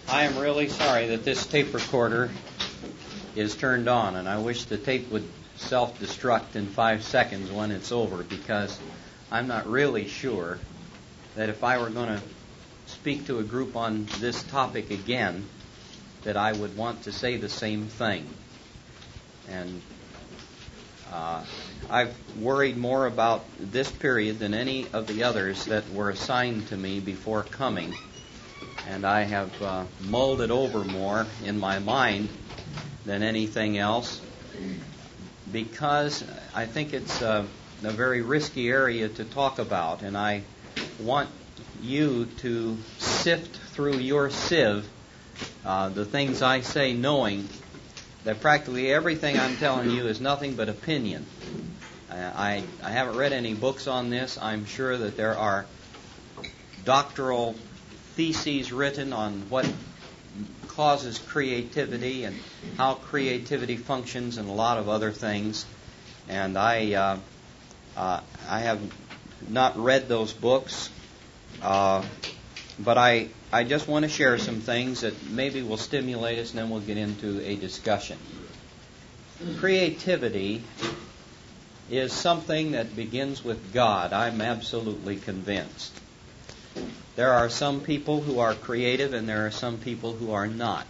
I am really sorry that this tape recorder is turned on, and I wish the tape would self-destruct in 5 seconds when it's over, because I'm not really sure that if I were going to speak to a group on this topic again, that I would want to say the same thing. And I've worried more about this period than any of the others that were assigned to me before coming. And I have mulled it over more in my mind than anything else, because I think it's a very risky area to talk about, and I want you to sift through your sieve the things I say, knowing that practically everything I'm telling you is nothing but opinion. I haven't read any books on this. I'm sure that there are doctoral theses written on what causes creativity and how creativity functions and a lot of other things. And I have not read those books, but I just want to share some things that maybe will stimulate us, and then we'll get into a discussion. Creativity is something that begins with God. I'm absolutely convinced. There are some people who are creative, and there are some people who are not.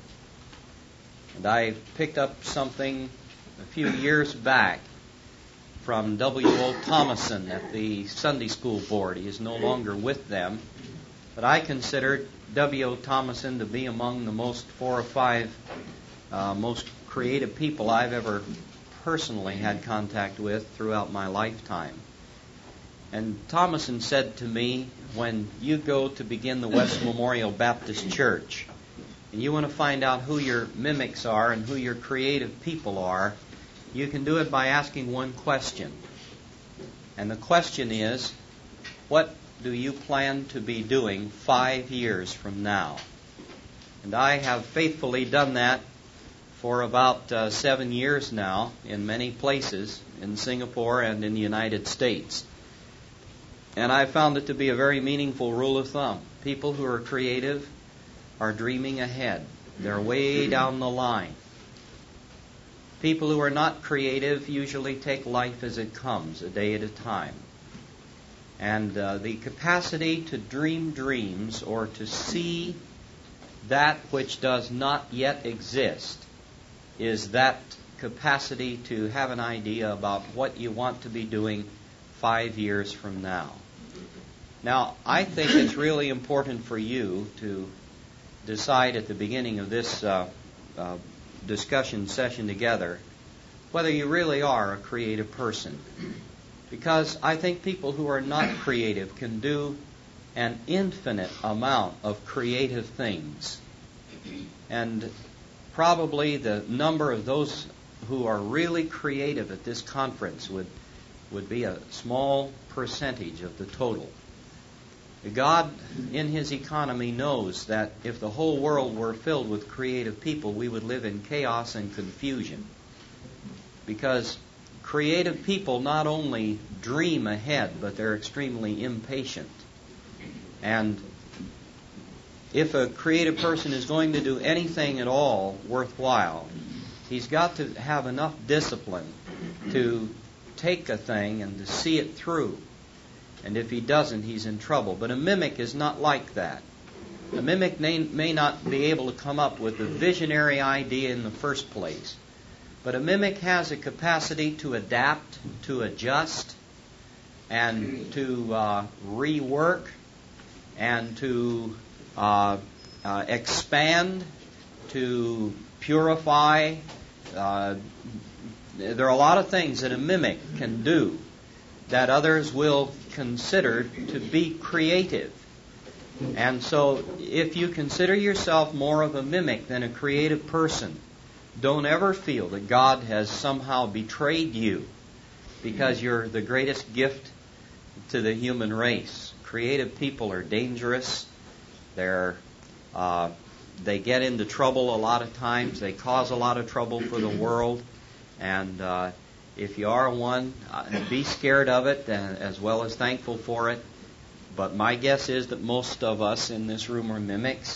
And I picked up something a few years back from W.O. Thomason at the Sunday School Board. He is no longer with them, but I considered W.O. Thomason to be among the most 4 or 5 most creative people I've ever personally had contact with throughout my lifetime. And Thomason said to me, when you go to begin the West Memorial Baptist Church, and you want to find out who your mimics are and who your creative people are, you can do it by asking one question. And the question is, what do you plan to be doing 5 years from now? And I have faithfully done that for about 7 years now in many places, in Singapore and in the United States. And I found it to be a very meaningful rule of thumb. People who are creative are dreaming ahead. They're way down the line. People who are not creative usually take life as it comes, a day at a time. And the capacity to dream dreams, or to see that which does not yet exist, is that capacity to have an idea about what you want to be doing 5 years from now. Now, I think it's really important for you to decide at the beginning of this discussion session together whether you really are a creative person. Because I think people who are not creative can do an infinite amount of creative things. And probably the number of those who are really creative at this conference would be a small percentage of the total. God, in His economy, knows that if the whole world were filled with creative people, we would live in chaos and confusion. Because creative people not only dream ahead, but they're extremely impatient. And if a creative person is going to do anything at all worthwhile, he's got to have enough discipline to take a thing and to see it through. And if he doesn't, he's in trouble. But a mimic is not like that. A mimic may not be able to come up with a visionary idea in the first place. But a mimic has a capacity to adapt, to adjust, and to rework, and to expand, to purify. There are a lot of things that a mimic can do that others will consider to be creative. And so if you consider yourself more of a mimic than a creative person, don't ever feel that God has somehow betrayed you, because you're the greatest gift to the human race. Creative people are dangerous. They get into trouble a lot of times. They cause a lot of trouble for the world. And if you are one, be scared of it as well as thankful for it. But my guess is that most of us in this room are mimics,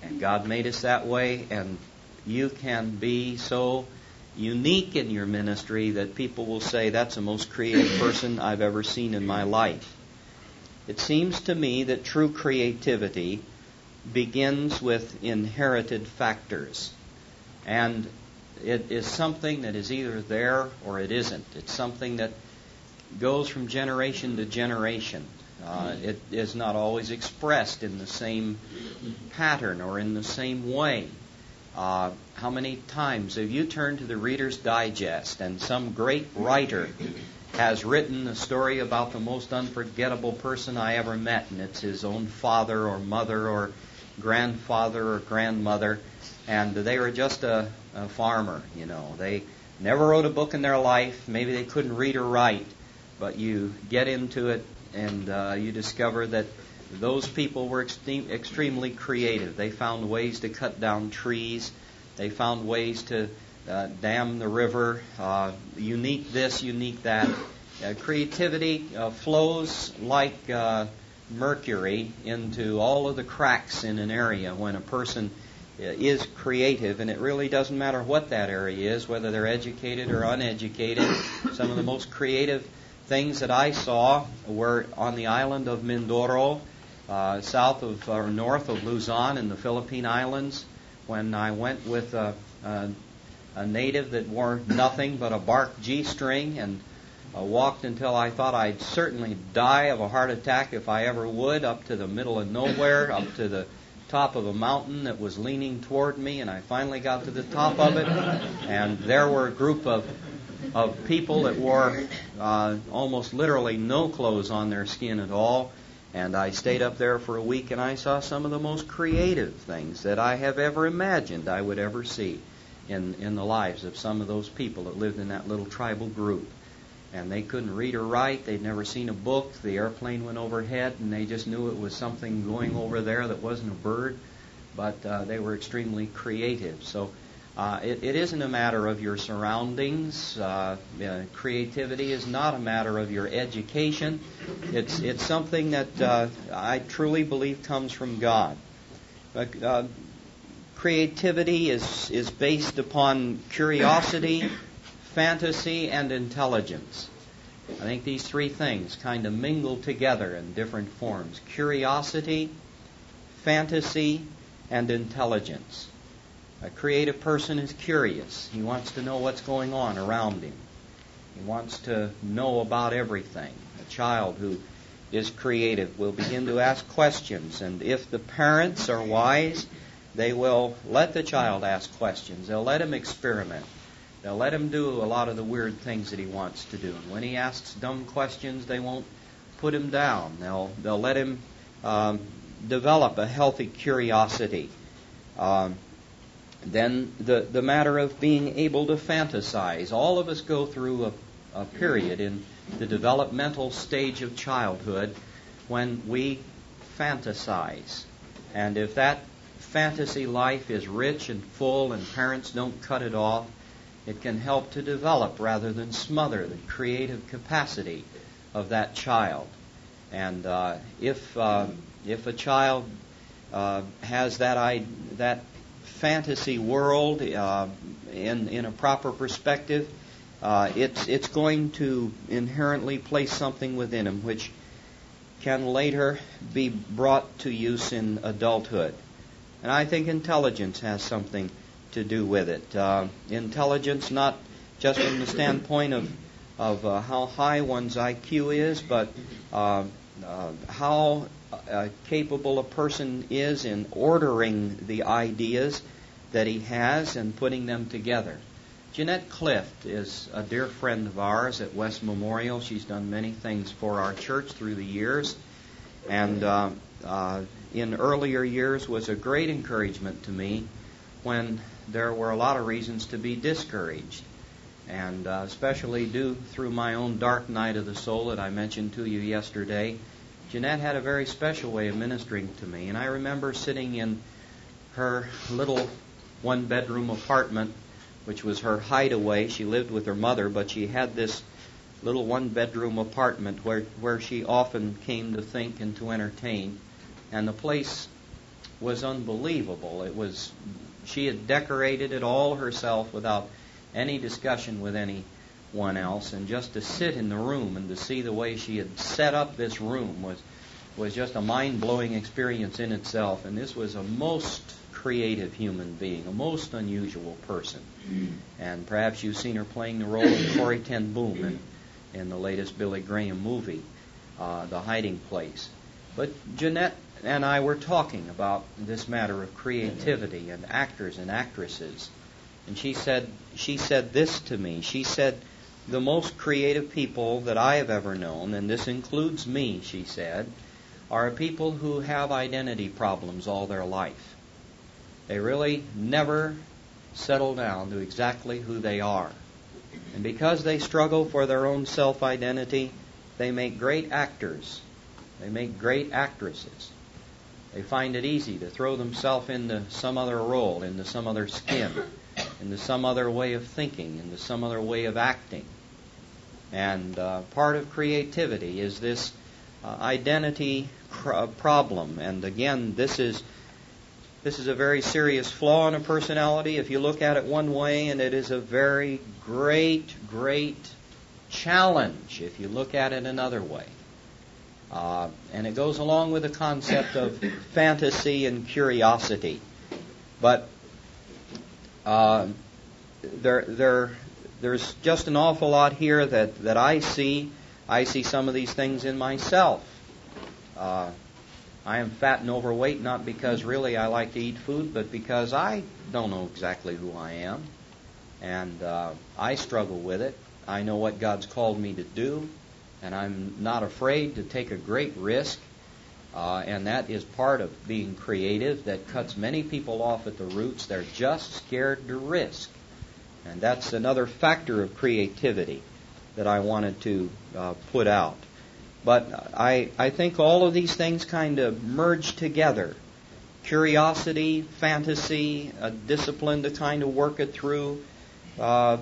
And God made us that way, and you can be so unique in your ministry that people will say, that's the most creative person I've ever seen in my life. It seems to me that true creativity begins with inherited factors. And it is something that is either there or it isn't. It's something that goes from generation to generation. It is not always expressed in the same pattern or in the same way. How many times have you turned to the Reader's Digest and some great writer has written a story about the most unforgettable person I ever met, and it's his own father or mother or grandfather or grandmother, and they were just a farmer, They never wrote a book in their life. Maybe they couldn't read or write, but you get into it and you discover that those people were extremely creative. They found ways to cut down trees. They found ways to dam the river. Unique this, unique that. Creativity flows like mercury into all of the cracks in an area when a person is creative, and it really doesn't matter what that area is, whether they're educated or uneducated. Some of the most creative things that I saw were on the island of Mindoro, south of or north of Luzon in the Philippine Islands, when I went with a native that wore nothing but a bark G-string and walked until I thought I'd certainly die of a heart attack if I ever would, up to the middle of nowhere, up to the top of a mountain that was leaning toward me, and I finally got to the top of it, and there were a group of people that wore almost literally no clothes on their skin at all, and I stayed up there for a week, and I saw some of the most creative things that I have ever imagined I would ever see in the lives of some of those people that lived in that little tribal group. And they couldn't read or write. They'd never seen a book. The airplane went overhead, and they just knew it was something going over there that wasn't a bird. But they were extremely creative. So it isn't a matter of your surroundings. Creativity is not a matter of your education. It's something that I truly believe comes from God. Creativity is based upon curiosity, fantasy, and intelligence. I think these three things kind of mingle together in different forms. Curiosity, fantasy, and intelligence. A creative person is curious. He wants to know what's going on around him. He wants to know about everything. A child who is creative will begin to ask questions, and if the parents are wise, they will let the child ask questions. They'll let him experiment. They'll let him do a lot of the weird things that he wants to do. And when he asks dumb questions, they won't put him down. They'll let him develop a healthy curiosity. Then the matter of being able to fantasize. All of us go through a period in the developmental stage of childhood when we fantasize. And if that fantasy life is rich and full and parents don't cut it off, it can help to develop rather than smother the creative capacity of that child. And if a child has that fantasy world in a proper perspective, it's going to inherently place something within him which can later be brought to use in adulthood. And I think intelligence has something to do with it. Intelligence, not just from the standpoint of how high one's IQ is, but how capable a person is in ordering the ideas that he has and putting them together. Jeanette Clift is a dear friend of ours at West Memorial. She's done many things for our church through the years, and in earlier years was a great encouragement to me when there were a lot of reasons to be discouraged. And especially due through my own dark night of the soul that I mentioned to you yesterday, Jeanette had a very special way of ministering to me. And I remember sitting in her little one-bedroom apartment, which was her hideaway. She lived with her mother, but she had this little one-bedroom apartment where she often came to think and to entertain. And the place was unbelievable. She had decorated it all herself without any discussion with anyone else, and just to sit in the room and to see the way she had set up this room was just a mind-blowing experience in itself. And this was a most creative human being, a most unusual person. And perhaps you've seen her playing the role of Corrie ten Boom in the latest Billy Graham movie, The Hiding Place. But Jeanette and I were talking about this matter of creativity and actors and actresses. And she said this to me. She said, the most creative people that I have ever known, and this includes me, she said, are people who have identity problems all their life. They really never settle down to exactly who they are. And because they struggle for their own self-identity, they make great actors. They make great actresses. They find it easy to throw themselves into some other role, into some other skin, into some other way of thinking, into some other way of acting. And part of creativity is this identity problem. And again, this is a very serious flaw in a personality if you look at it one way, and it is a very great challenge if you look at it another way. And it goes along with the concept of fantasy and curiosity. But there's just an awful lot here that I see. I see some of these things in myself. I am fat and overweight not because really I like to eat food, but because I don't know exactly who I am. And I struggle with it. I know what God's called me to do, and I'm not afraid to take a great risk. And that is part of being creative that cuts many people off at the roots. They're just scared to risk. And that's another factor of creativity that I wanted to put out. But I think all of these things kind of merge together. Curiosity, fantasy, a discipline to kind of work it through, an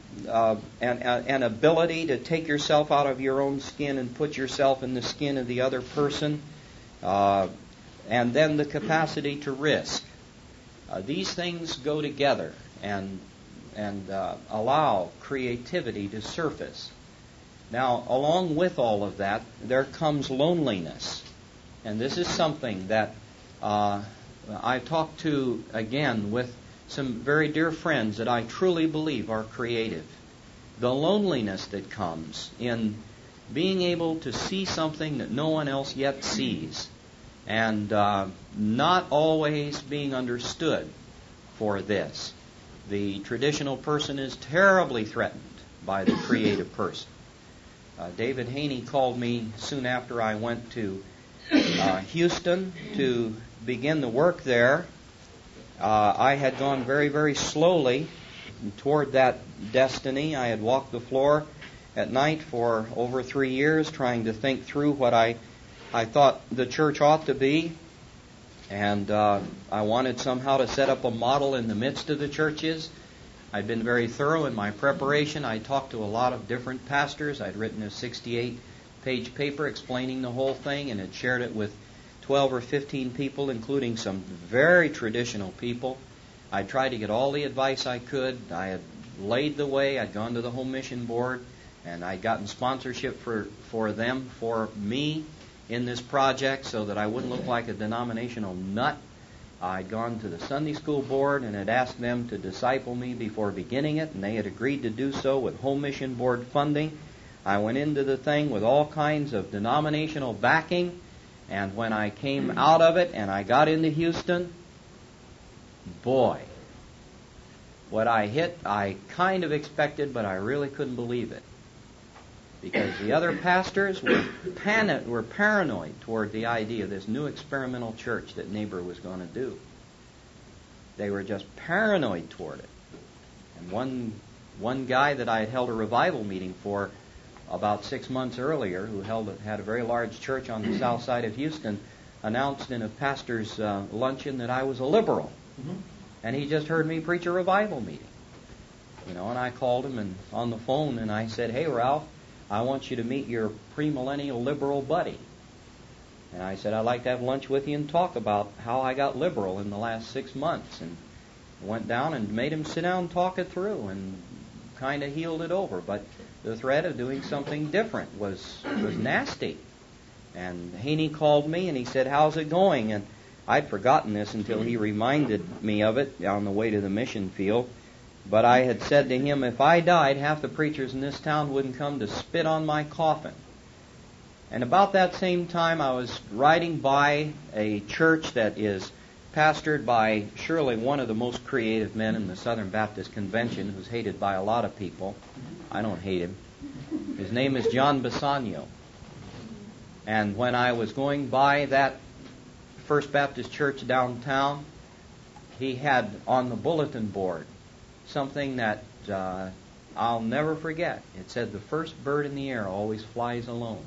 ability to take yourself out of your own skin and put yourself in the skin of the other person, and then the capacity to risk. These things go together and allow creativity to surface. Now, along with all of that, there comes loneliness. And this is something that I talked to, again, with some very dear friends that I truly believe are creative. The loneliness that comes in being able to see something that no one else yet sees, and not always being understood for this. The traditional person is terribly threatened by the creative person. David Haney called me soon after I went to Houston to begin the work there. I had gone very, very slowly toward that destiny. I had walked the floor at night for over 3 years trying to think through what I thought the church ought to be. And I wanted somehow to set up a model in the midst of the churches. I'd been very thorough in my preparation. I talked to a lot of different pastors. I'd written a 68-page paper explaining the whole thing and had shared it with 12 or 15 people, including some very traditional people. I tried to get all the advice I could. I had laid the way. I'd gone to the Home Mission Board, and I'd gotten sponsorship for them, for me, in this project so that I wouldn't look like a denominational nut. I'd gone to the Sunday School Board and had asked them to disciple me before beginning it, and they had agreed to do so with Home Mission Board funding. I went into the thing with all kinds of denominational backing, and when I came out of it and I got into Houston, boy, what I hit, I kind of expected, but I really couldn't believe it. Because the other pastors were paranoid toward the idea of this new experimental church that Neighbor was going to do. They were just paranoid toward it. And one guy that I had held a revival meeting for about 6 months earlier, who had a very large church on the south side of Houston, announced in a pastor's luncheon that I was a liberal. Mm-hmm. And he just heard me preach a revival meeting. And I called him and on the phone and I said, "Hey, Ralph, I want you to meet your premillennial liberal buddy." And I said, I'd like to have lunch with you and talk about how I got liberal in the last 6 months. And went down and made him sit down and talk it through and kind of healed it over. But the threat of doing something different was nasty. And Haney called me and he said, how's it going? And I'd forgotten this until he reminded me of it on the way to the mission field. But I had said to him, if I died, half the preachers in this town wouldn't come to spit on my coffin. And about that same time, I was riding by a church that is pastored by surely one of the most creative men in the Southern Baptist Convention, who's hated by a lot of people. I don't hate him. His name is John Bassanio. And when I was going by that First Baptist Church downtown, he had on the bulletin board something that I'll never forget. It said, the first bird in the air always flies alone.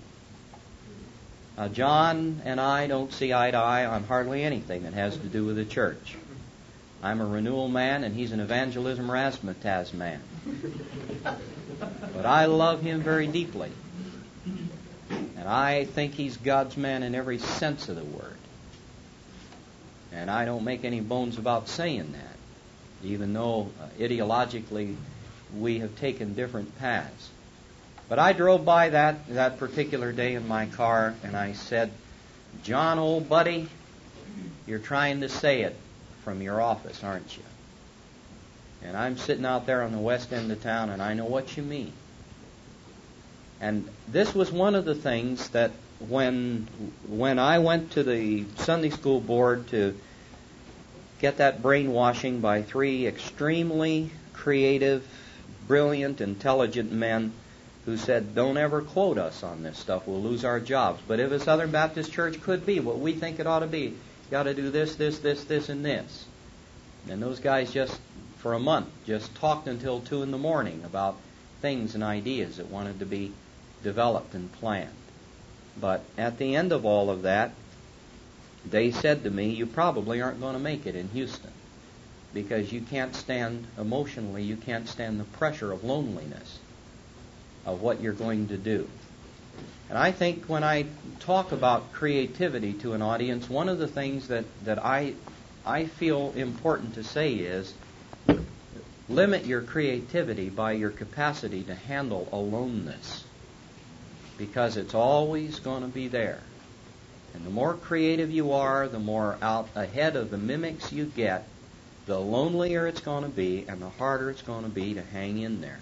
John and I don't see eye to eye on hardly anything that has to do with the church. I'm a renewal man and he's an evangelism razzmatazz man. But I love him very deeply. And I think he's God's man in every sense of the word. And I don't make any bones about saying that, even though ideologically we have taken different paths. But I drove by that particular day in my car, and I said, John, old buddy, you're trying to say it from your office, aren't you? And I'm sitting out there on the west end of town, and I know what you mean. And this was one of the things that when I went to the Sunday school board to get that brainwashing by 3 extremely creative, brilliant, intelligent men who said, don't ever quote us on this stuff, we'll lose our jobs. But if a Southern Baptist church could be what we think it ought to be, you got to do this, this, this, this, and this. And those guys just, for a month, just talked until 2 in the morning about things and ideas that wanted to be developed and planned. But at the end of all of that, they said to me, you probably aren't going to make it in Houston because you can't stand, emotionally, you can't stand the pressure of loneliness of what you're going to do. And I think when I talk about creativity to an audience, one of the things that I feel important to say is limit your creativity by your capacity to handle aloneness, because it's always going to be there. And the more creative you are, the more out ahead of the mimics you get, the lonelier it's going to be and the harder it's going to be to hang in there.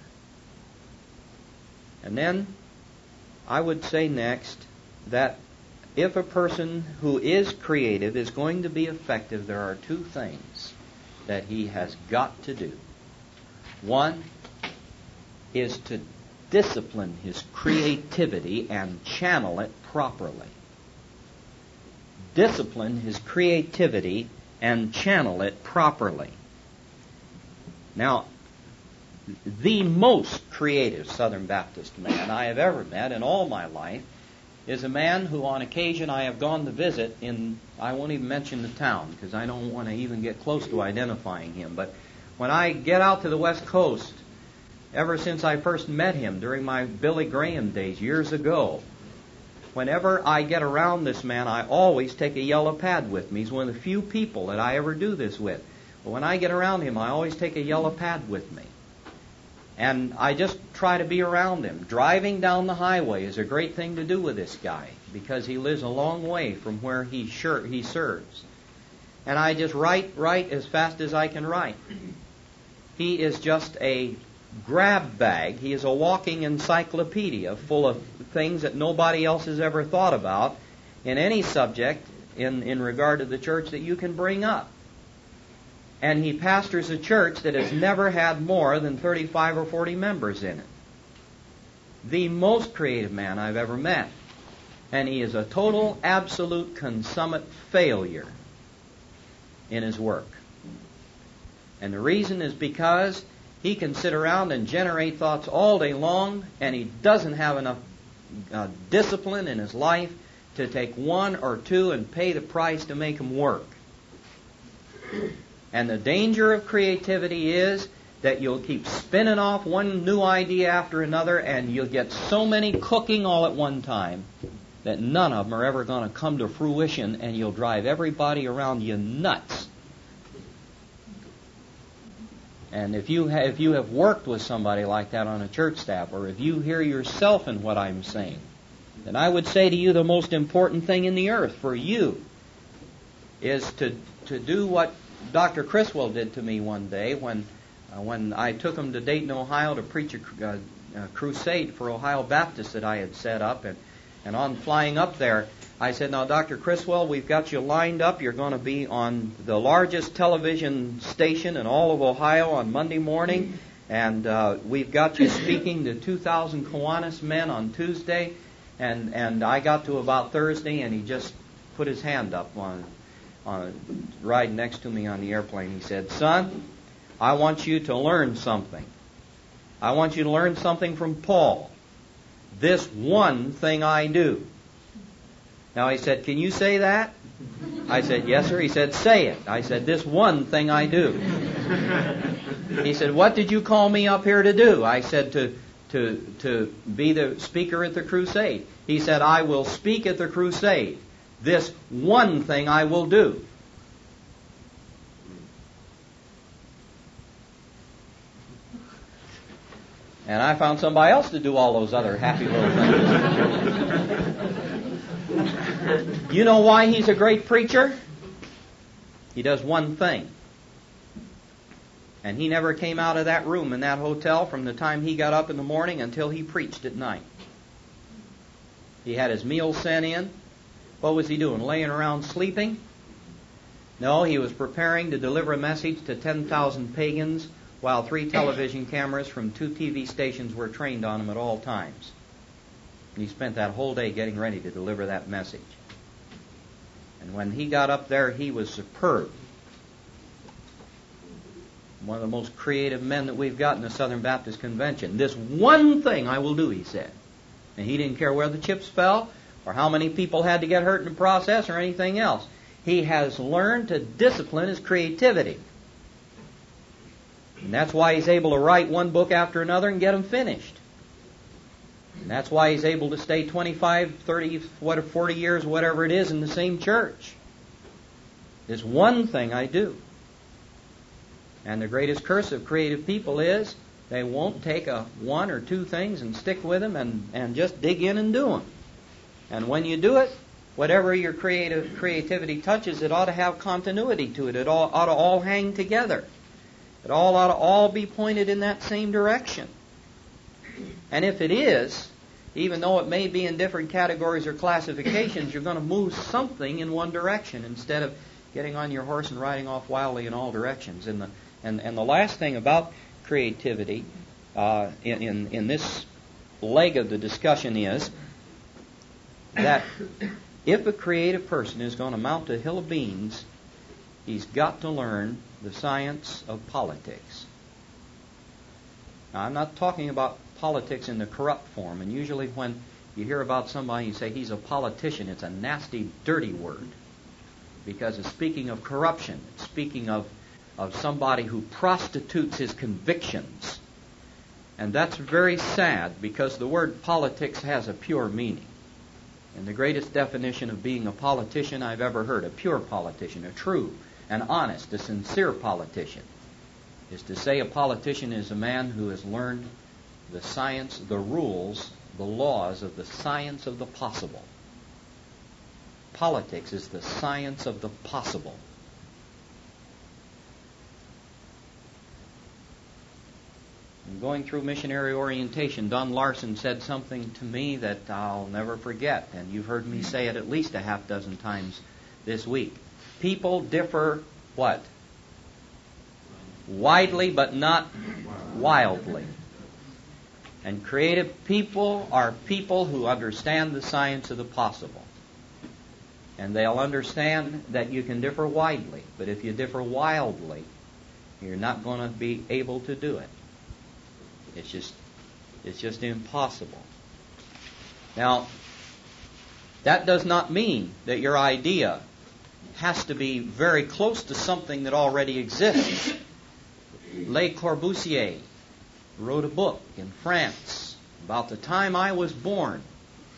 And then I would say next that if a person who is creative is going to be effective, there are 2 things that he has got to do. One is to discipline his creativity and channel it properly. Discipline his creativity and channel it properly. Now, the most creative Southern Baptist man I have ever met in all my life is a man who on occasion I have gone to visit in, I won't even mention the town because I don't want to even get close to identifying him, but when I get out to the West Coast, ever since I first met him during my Billy Graham days years ago, whenever I get around this man, I always take a yellow pad with me. He's one of the few people that I ever do this with. But when I get around him, I always take a yellow pad with me. And I just try to be around him. Driving down the highway is a great thing to do with this guy because he lives a long way from where he serves. And I just write as fast as I can write. He is just a grab bag. He is a walking encyclopedia full of things that nobody else has ever thought about in any subject in regard to the church that you can bring up. And he pastors a church that has never had more than 35 or 40 members in it. The most creative man I've ever met. And he is a total, absolute, consummate failure in his work. And the reason is because he can sit around and generate thoughts all day long, and he doesn't have enough discipline in his life to take 1 or 2 and pay the price to make them work. And the danger of creativity is that you'll keep spinning off one new idea after another, and you'll get so many cooking all at one time that none of them are ever going to come to fruition, and you'll drive everybody around you nuts. And if you have worked with somebody like that on a church staff, or if you hear yourself in what I'm saying, then I would say to you the most important thing in the earth for you is to do what Dr. Criswell did to me one day when I took him to Dayton, Ohio to preach a crusade for Ohio Baptists that I had set up. And on flying up there, I said, now, Dr. Criswell, we've got you lined up. You're going to be on the largest television station in all of Ohio on Monday morning. And we've got you speaking to 2,000 Kiwanis men on Tuesday. And I got to about Thursday, and he just put his hand up on right next to me on the airplane. He said, son, I want you to learn something. I want you to learn something from Paul. This one thing I do. Now he said, can you say that? I said, yes, sir. He said, say it. I said, this one thing I do. He said, what did you call me up here to do? I said, to be the speaker at the crusade. He said, I will speak at the crusade. This one thing I will do. And I found somebody else to do all those other happy little things. You know why he's a great preacher? He does one thing. And he never came out of that room in that hotel from the time he got up in the morning until he preached at night. He had his meals sent in. What was he doing? Laying around sleeping? No, he was preparing to deliver a message to 10,000 pagans while 3 television cameras from 2 TV stations were trained on him at all times. And he spent that whole day getting ready to deliver that message. And when he got up there, he was superb. One of the most creative men that we've got in the Southern Baptist Convention. This one thing I will do, he said. And he didn't care where the chips fell or how many people had to get hurt in the process or anything else. He has learned to discipline his creativity. And that's why he's able to write one book after another and get them finished. And that's why he's able to stay 25, 30, 40 years, whatever it is, in the same church. This one thing I do. And the greatest curse of creative people is they won't take 1 or 2 things and stick with them and just dig in and do them. And when you do it, whatever your creativity touches, it ought to have continuity to it. It ought to all hang together. It all ought to all be pointed in that same direction. And if it is, even though it may be in different categories or classifications, you're going to move something in one direction instead of getting on your horse and riding off wildly in all directions. And the last thing about creativity in this leg of the discussion is that if a creative person is going to mount a hill of beans, he's got to learn the science of politics. Now, I'm not talking about politics in the corrupt form, and usually when you hear about somebody, you say he's a politician, it's a nasty, dirty word, because it's speaking of corruption. It's speaking of somebody who prostitutes his convictions. And that's very sad, because the word politics has a pure meaning. And the greatest definition of being a politician I've ever heard, a pure politician, a true, an honest, a sincere politician, is to say a politician is a man who has learned the science, the rules, the laws of the science of the possible. Politics is the science of the possible. In going through missionary orientation, Don Larson said something to me that I'll never forget, and you've heard me say it at least a half dozen times this week. People differ what? Widely, but not wildly. And creative people are people who understand the science of the possible. And they'll understand that you can differ widely, but if you differ wildly, you're not going to be able to do it. It's just impossible. Now, that does not mean that your idea has to be very close to something that already exists. Le Corbusier wrote a book in France about the time I was born.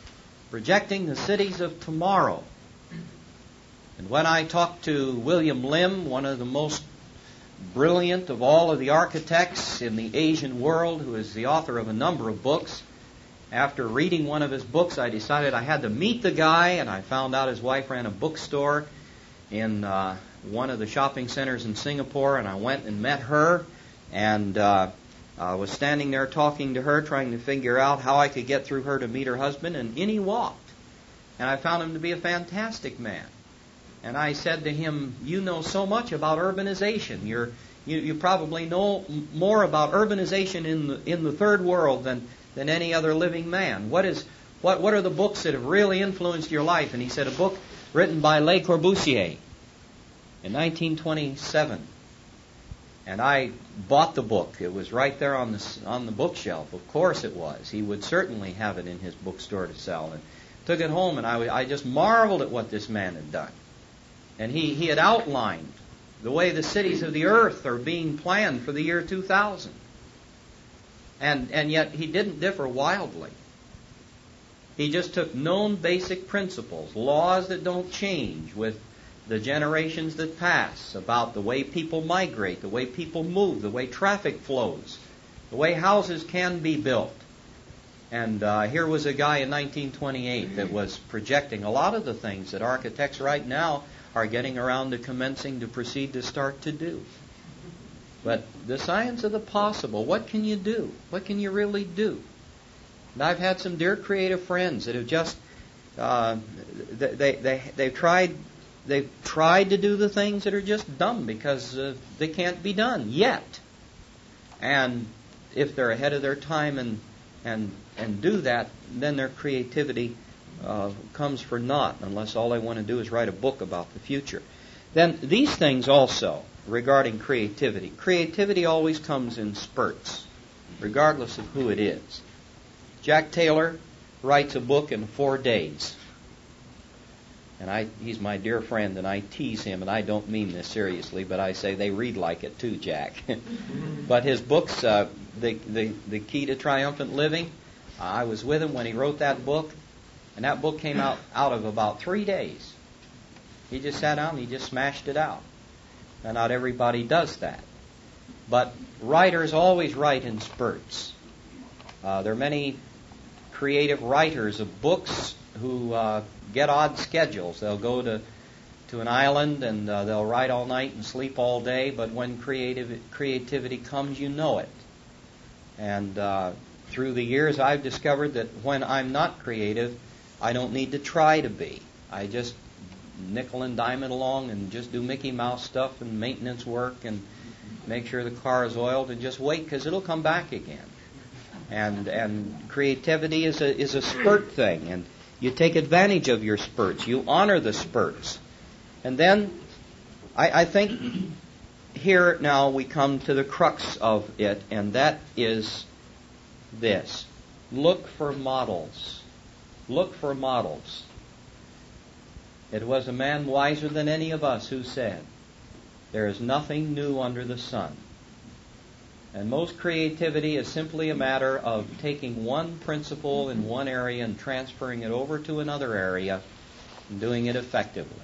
projecting the cities of tomorrow. And when I talked to William Lim, one of the most brilliant of all of the architects in the Asian world, who is the author of a number of books, after reading one of his books, I decided I had to meet the guy, and I found out his wife ran a bookstore in one of the shopping centers in Singapore, and I went and met her, and was standing there talking to her, trying to figure out how I could get through her to meet her husband, and in he walked. And I found him to be a fantastic man. And I said to him, "You know so much about urbanization. You probably know more about urbanization in the third world than any other living man. What are the books that have really influenced your life?" And he said, "A book written by Le Corbusier in 1927." And I bought the book. It was right there on the bookshelf. Of course it was. He would certainly have it in his bookstore to sell. And took it home, and I just marveled at what this man had done. And he had outlined the way the cities of the earth are being planned for the year 2000. And yet he didn't differ wildly. He just took known basic principles, laws that don't change with the generations that pass, about the way people migrate, the way people move, the way traffic flows, the way houses can be built. And here was a guy in 1928 that was projecting a lot of the things that architects right now are getting around to commencing to proceed to start to do. But the science of the possible, what can you do? What can you really do? And I've had some dear creative friends that have just they've tried to do the things that are just dumb because they can't be done yet. And if they're ahead of their time and do that, then their creativity comes for naught, unless all they want to do is write a book about the future. Then these things also regarding creativity. Creativity always comes in spurts, regardless of who it is. Jack Taylor writes a book in 4 days. And he's my dear friend, and I tease him, and I don't mean this seriously, but I say they read like it too, Jack. But his books, the Key to Triumphant Living, I was with him when he wrote that book, and that book came out of about 3 days. He just sat down and he just smashed it out. Now, not everybody does that. But writers always write in spurts. There are many creative writers of books who get odd schedules. They'll go to an island and they'll write all night and sleep all day, but when creativity comes, you know it. And through the years, I've discovered that when I'm not creative, I don't need to try to be. I just nickel and dime it along and just do Mickey Mouse stuff and maintenance work and make sure the car is oiled and just wait, because it'll come back again. And creativity is a spurt thing, and you take advantage of your spurts. You honor the spurts. And then I think here now we come to the crux of it, and that is this. Look for models. Look for models. It was a man wiser than any of us who said, "There is nothing new under the sun." And most creativity is simply a matter of taking one principle in one area and transferring it over to another area and doing it effectively.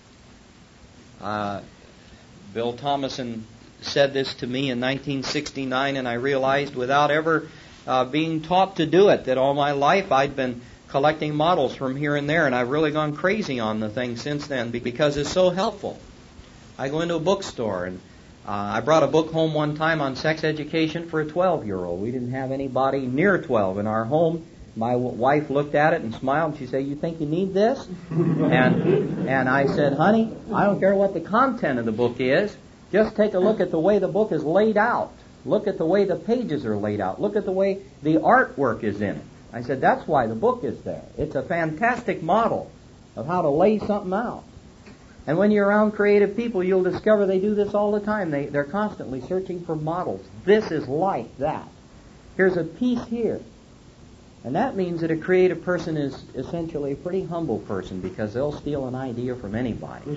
Bill Thomason said this to me in 1969, and I realized without ever being taught to do it that all my life I'd been collecting models from here and there, and I've really gone crazy on the thing since then because it's so helpful. I go into a bookstore, and I brought a book home one time on sex education for a 12-year-old. We didn't have anybody near 12 in our home. My wife looked at it and smiled, and she said, "You think you need this?" And I said, "Honey, I don't care what the content of the book is. Just take a look at the way the book is laid out. Look at the way the pages are laid out. Look at the way the artwork is in it." I said, "That's why the book is there. It's a fantastic model of how to lay something out." And when you're around creative people, you'll discover they do this all the time. They're constantly searching for models. This is like that. Here's a piece here. And that means that a creative person is essentially a pretty humble person, because they'll steal an idea from anybody.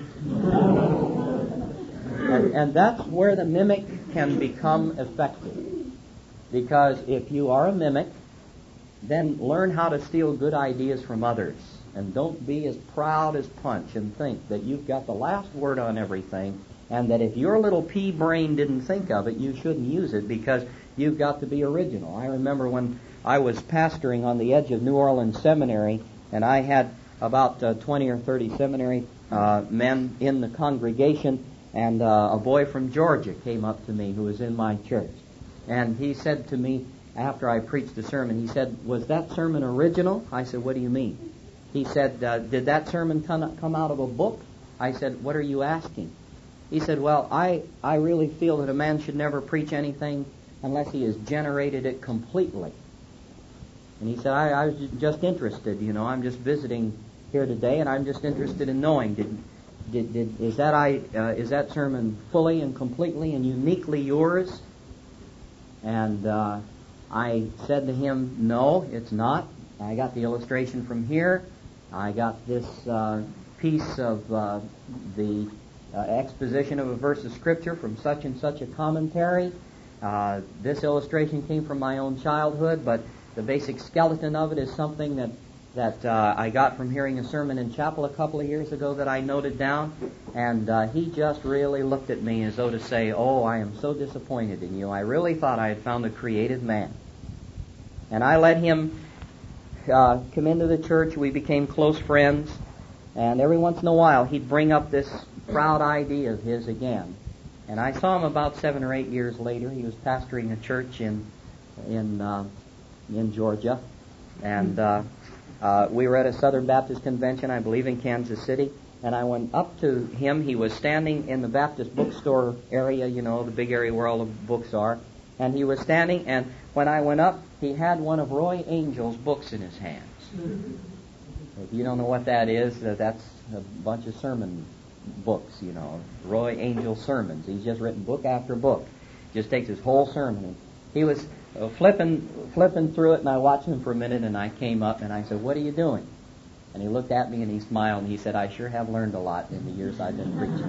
And that's where the mimic can become effective. Because if you are a mimic, then learn how to steal good ideas from others. And don't be as proud as Punch and think that you've got the last word on everything, and that if your little pea brain didn't think of it, you shouldn't use it because you've got to be original. I remember when I was pastoring on the edge of New Orleans Seminary, and I had about 20 or 30 seminary men in the congregation, and a boy from Georgia came up to me who was in my church. And he said to me, after I preached the sermon, he said, "Was that sermon original?" I said, "What do you mean?" He said, "Did that sermon come out of a book?" I said, "What are you asking?" He said, "Well, I really feel that a man should never preach anything unless he has generated it completely." And he said, I was just interested, I'm just visiting here today, and I'm just interested in knowing, is that sermon fully and completely and uniquely yours? And I said to him, "No, it's not. I got the illustration from here. I got this piece of the exposition of a verse of Scripture from such and such a commentary. This illustration came from my own childhood, but the basic skeleton of it is something that I got from hearing a sermon in chapel a couple of years ago that I noted down." And he just really looked at me as though to say, "Oh, I am so disappointed in you. I really thought I had found a creative man." And I let him come into the church. We became close friends. And every once in a while, he'd bring up this proud idea of his again. And I saw him about 7 or 8 years later. He was pastoring a church in Georgia. And we were at a Southern Baptist convention, I believe in Kansas City. And I went up to him. He was standing in the Baptist bookstore area, the big area where all the books are. And he was standing, and when I went up, he had one of Roy Angel's books in his hands. If you don't know what that is, that's a bunch of sermon books, Roy Angel sermons. He's just written book after book. Just takes his whole sermon. He was flipping through it, and I watched him for a minute, and I came up, and I said, "What are you doing?" And he looked at me, and he smiled, and he said, "I sure have learned a lot in the years I've been preaching."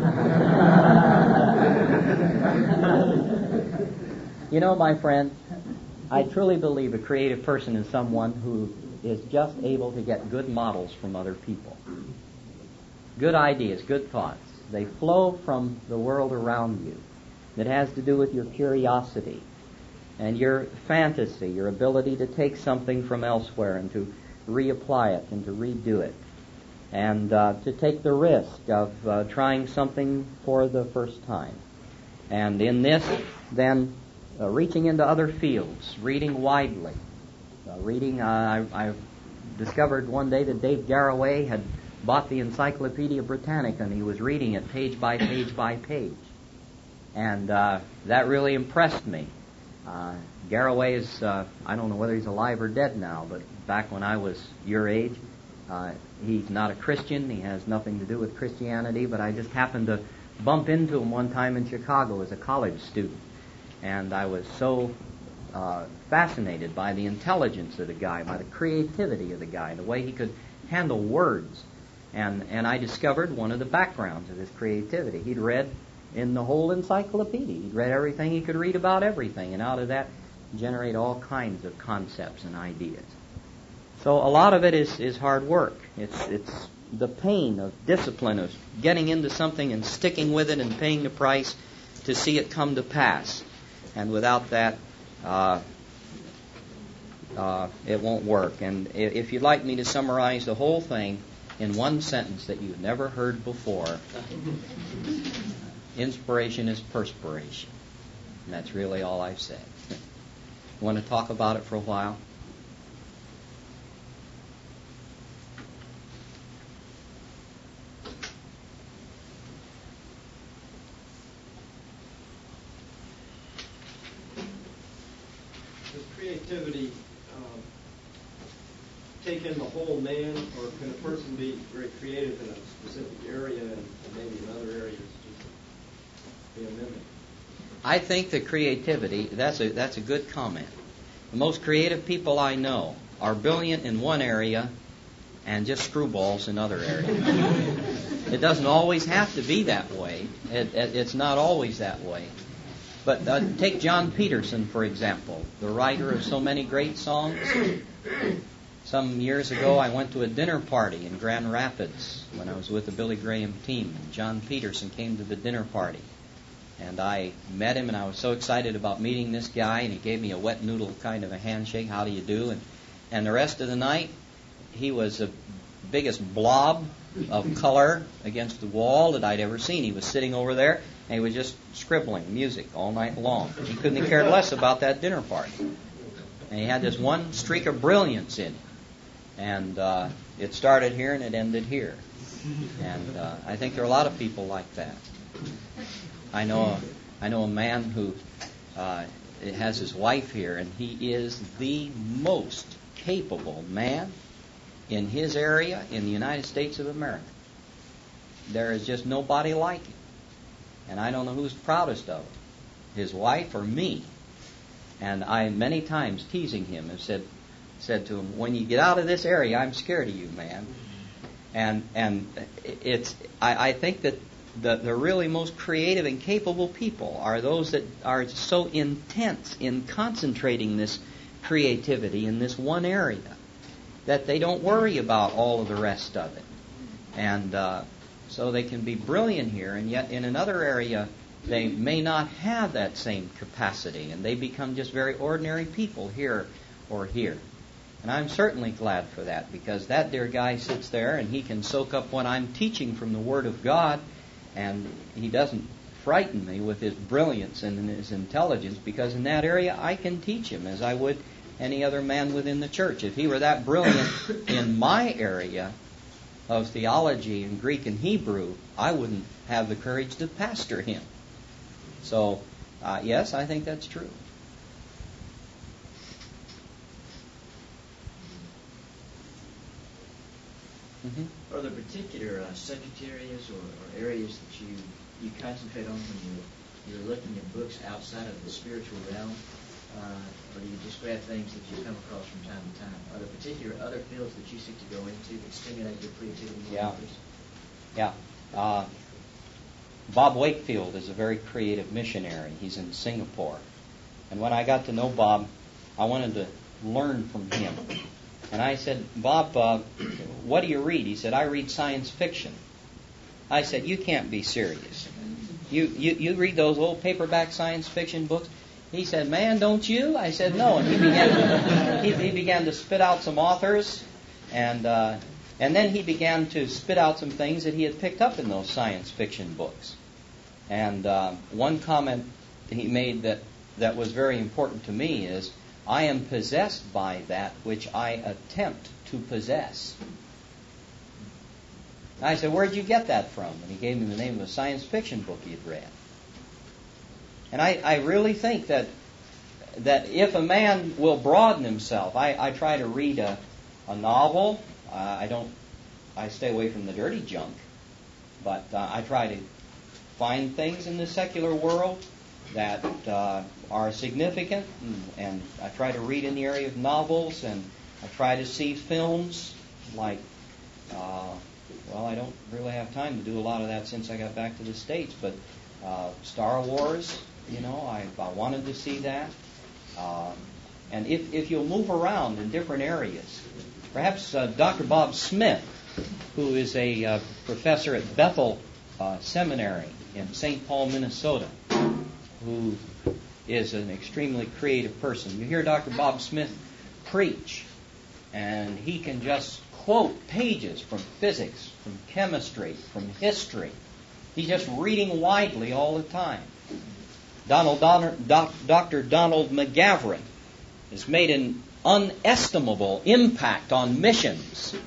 My friend, I truly believe a creative person is someone who is just able to get good models from other people. Good ideas, good thoughts. They flow from the world around you. It has to do with your curiosity and your fantasy, your ability to take something from elsewhere and to reapply it and to redo it, and to take the risk of trying something for the first time. And in this, then, reaching into other fields, reading widely. I discovered one day that Dave Garroway had bought the Encyclopedia Britannica, and he was reading it page by page by page. And that really impressed me. Garroway is, I don't know whether he's alive or dead now, but back when I was your age, he's not a Christian. He has nothing to do with Christianity, but I just happened to bump into him one time in Chicago as a college student. And I was so fascinated by the intelligence of the guy, by the creativity of the guy, the way he could handle words. And I discovered one of the backgrounds of his creativity. He'd read in the whole encyclopedia. He'd read everything he could read about everything, and out of that generate all kinds of concepts and ideas. So a lot of it is hard work. It's the pain of discipline, of getting into something and sticking with it and paying the price to see it come to pass. And without that, it won't work. And if you'd like me to summarize the whole thing in one sentence that you've never heard before, inspiration is perspiration. And that's really all I've said. You want to talk about it for a while? Does creativity take in the whole man, or can a person be very creative in a specific area and maybe in other areas just be a mimic? I think that creativity, that's a good comment. The most creative people I know are brilliant in one area and just screwballs in other areas. It doesn't always have to be that way. It's not always that way. But take John Peterson, for example, the writer of so many great songs. Some years ago, I went to a dinner party in Grand Rapids when I was with the Billy Graham team. John Peterson came to the dinner party. And I met him, and I was so excited about meeting this guy, and he gave me a wet noodle kind of a handshake, how do you do? And the rest of the night, he was the biggest blob of color against the wall that I'd ever seen. He was sitting over there, and he was just scribbling music all night long. He couldn't have cared less about that dinner party. And he had this one streak of brilliance in him. And it started here and it ended here. And I think there are a lot of people like that. I know a man who has his wife here, and he is the most capable man in his area in the United States of America. There is just nobody like him. And I don't know who's proudest of him, his wife or me. And I, many times teasing him, have said to him, when you get out of this area, I'm scared of you, man. And I think that the really most creative and capable people are those that are so intense in concentrating this creativity in this one area that they don't worry about all of the rest of it. And so they can be brilliant here, and yet in another area they may not have that same capacity, and they become just very ordinary people here or here. And I'm certainly glad for that, because that dear guy sits there and he can soak up what I'm teaching from the Word of God, and he doesn't frighten me with his brilliance and his intelligence, because in that area I can teach him as I would any other man within the church. If he were that brilliant in my area of theology and Greek and Hebrew, I wouldn't have the courage to pastor him. So, yes, I think that's true. Are there particular subject areas or areas that you concentrate on when you're looking at books outside of the spiritual realm? Or do you just grab things that you come across from time to time? Are there particular other fields that you seek to go into that stimulate your creativity? Yeah. Bob Wakefield is a very creative missionary. He's in Singapore. And when I got to know Bob, I wanted to learn from him. And I said, Bob, what do you read? He said, I read science fiction. I said, you can't be serious. You read those old paperback science fiction books? He said, man, don't you? I said, no. And he began to spit out some authors, and then he began to spit out some things that he had picked up in those science fiction books. And one comment he made that was very important to me is, I am possessed by that which I attempt to possess. I said, where'd you get that from? And he gave me the name of a science fiction book he had read. And I really think that if a man will broaden himself, I try to read a novel. I stay away from the dirty junk, but I try to find things in the secular world that are significant, and I try to read in the area of novels, and I try to see films like, I don't really have time to do a lot of that since I got back to the States, but Star Wars, I wanted to see that. And if you'll move around in different areas, perhaps Dr. Bob Smith, who is a professor at Bethel Seminary in St. Paul, Minnesota, who is an extremely creative person. You hear Dr. Bob Smith preach, and he can just quote pages from physics, from chemistry, from history. He's just reading widely all the time. Dr. Donald McGavran has made an unestimable impact on missions.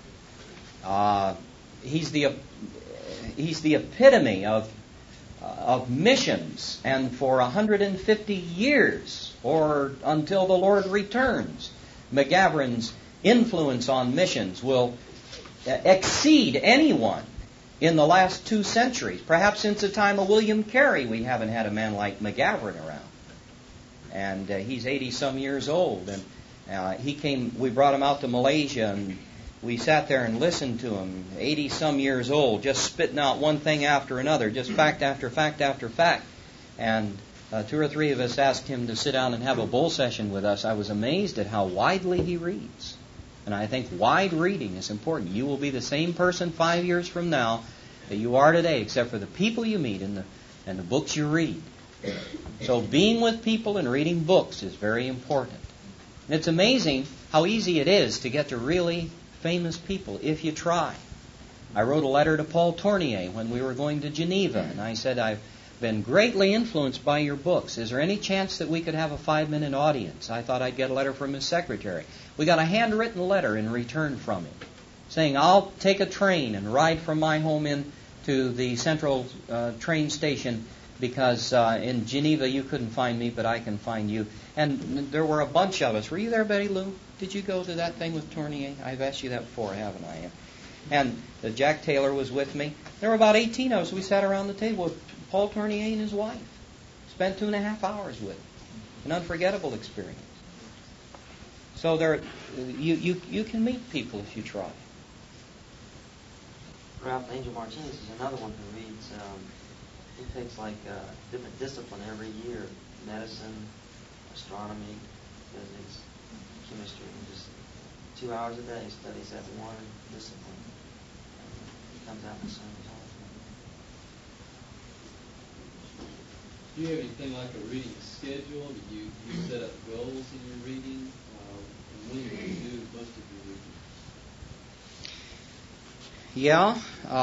He's the epitome of missions, and for 150 years, or until the Lord returns, McGavran's influence on missions will exceed anyone in the last 2 centuries. Perhaps since the time of William Carey, we haven't had a man like McGavran around. And he's 80-some years old, and we brought him out to Malaysia, and we sat there and listened to him, 80-some years old, just spitting out one thing after another, just fact after fact after fact. And 2 or 3 of us asked him to sit down and have a bull session with us. I was amazed at how widely he reads. And I think wide reading is important. You will be the same person 5 years from now that you are today, except for the people you meet and the books you read. So being with people and reading books is very important. And it's amazing how easy it is to get to really famous people if you try. I wrote a letter to Paul Tournier when we were going to Geneva, and I said, I've been greatly influenced by your books. Is there any chance that we could have a 5-minute audience? I thought I'd get a letter from his secretary. We got a handwritten letter in return from him saying, I'll take a train and ride from my home in to the central train station because in Geneva you couldn't find me, but I can find you. And there were a bunch of us. Were you there, Betty Lou? Did you go to that thing with Tournier? I've asked you that before, haven't I? And Jack Taylor was with me. There were about 18 of us. We sat around the table with Paul Tournier and his wife. Spent 2.5 hours with him. An unforgettable experience. So you can meet people if you try. Ralph Angel Martinez is another one who reads. He takes like a different discipline every year: medicine, astronomy, physics, chemistry, and just 2 hours a day he studies that one discipline. He comes out in the same all the time. Do you have anything like a reading schedule? Do you set up goals in your reading? And when do you do most of your reading? Yeah,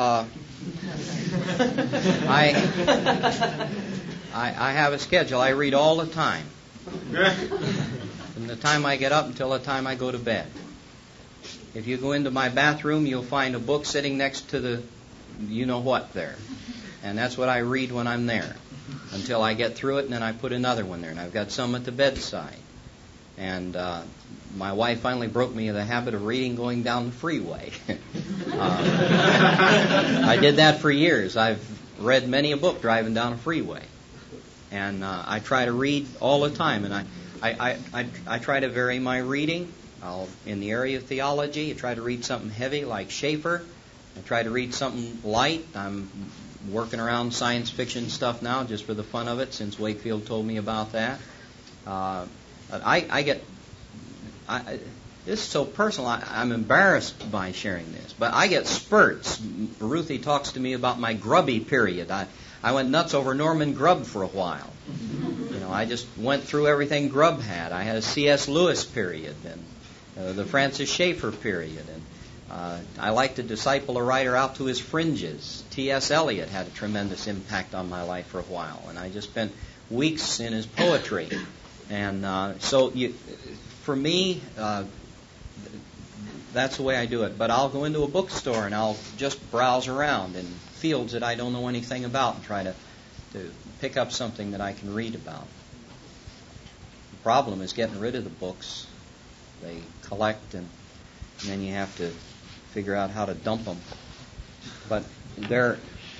I have a schedule. I read all the time, from the time I get up until the time I go to bed. If you go into my bathroom, you'll find a book sitting next to the you-know-what there. And that's what I read when I'm there, until I get through it, and then I put another one there. And I've got some at the bedside. And my wife finally broke me of the habit of reading going down the freeway. I did that for years. I've read many a book driving down a freeway. And I try to read all the time. And I try to vary my reading. In the area of theology, I try to read something heavy like Schaeffer. I try to read something light. I'm working around science fiction stuff now just for the fun of it, since Wakefield told me about that. This is so personal, I'm embarrassed by sharing this, but I get spurts. Ruthie talks to me about my grubby period. I went nuts over Norman Grubb for a while. I just went through everything Grubb had. I had a C.S. Lewis period, and the Francis Schaeffer period, and I like to disciple a writer out to his fringes. T.S. Eliot had a tremendous impact on my life for a while, and I just spent weeks in his poetry. And for me, that's the way I do it. But I'll go into a bookstore and I'll just browse around in fields that I don't know anything about and try to pick up something that I can read about. The problem is getting rid of the books. They collect, and then you have to figure out how to dump them. But they're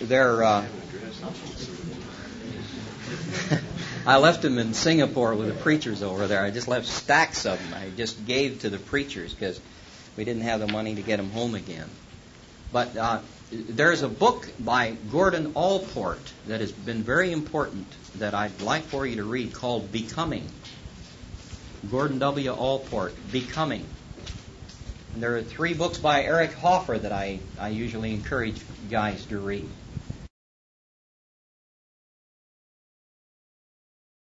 I left them in Singapore with the preachers over there. I just left stacks of them. I just gave to the preachers because we didn't have the money to get them home again. But there's a book by Gordon Allport that has been very important that I'd like for you to read called Becoming. Gordon W. Allport, Becoming. And there are 3 books by Eric Hoffer that I usually encourage guys to read.